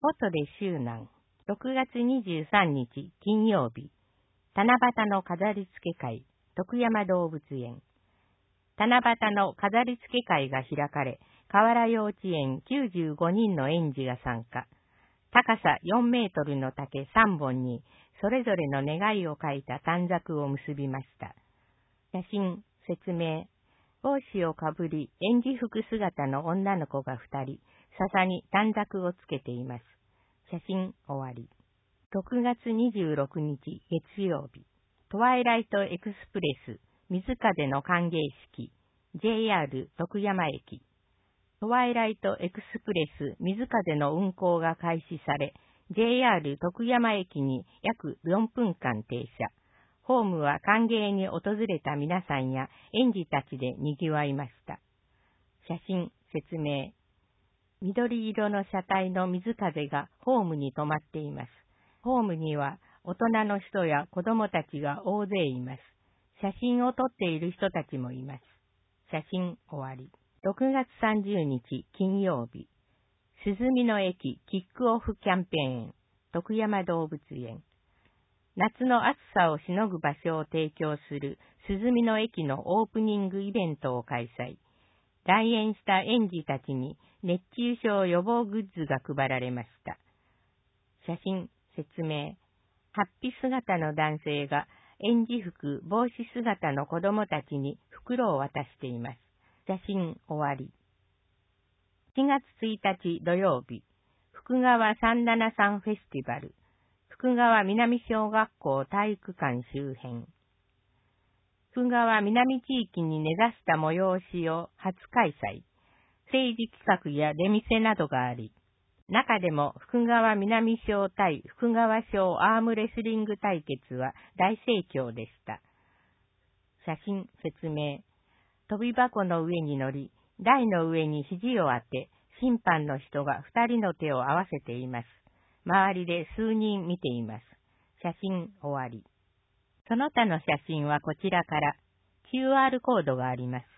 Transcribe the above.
ことで周南、6月23日金曜日、七夕の飾り付け会、徳山動物園。七夕の飾り付け会が開かれ、河原幼稚園95人の園児が参加。高さ4メートルの竹3本に、それぞれの願いを書いた短冊を結びました。写真、説明。帽子をかぶり、園児服姿の女の子が2人、笹に短冊をつけています。写真終わり。6月26日月曜日、トワイライトエクスプレス水風の歓迎式、JR 徳山駅。トワイライトエクスプレス水風の運行が開始され、JR 徳山駅に約4分間停車。ホームは歓迎に訪れた皆さんや園児たちで賑わいました。写真、説明。緑色の車体の水風がホームに止まっています。ホームには大人の人や子供たちが大勢います。写真を撮っている人たちもいます。写真終わり。6月30日金曜日、すずみの駅キックオフキャンペーン、徳山動物園。夏の暑さをしのぐ場所を提供するすずみの駅のオープニングイベントを開催。来園した園児たちに熱中症予防グッズが配られました。写真、説明。ハッピ姿の男性が園児服、帽子姿の子供たちに袋を渡しています。写真終わり。4月1日土曜日、福川373フェスティバル、福川南小学校体育館周辺。福川南地域に根ざした催しを初開催。政治企画や出店などがあり、中でも福川南小対福川小アームレスリング対決は大盛況でした。写真、説明。飛び箱の上に乗り、台の上に肘を当て、審判の人が2人の手を合わせています。周りで数人見ています。写真終わり。その他の写真はこちらから。QR コードがあります。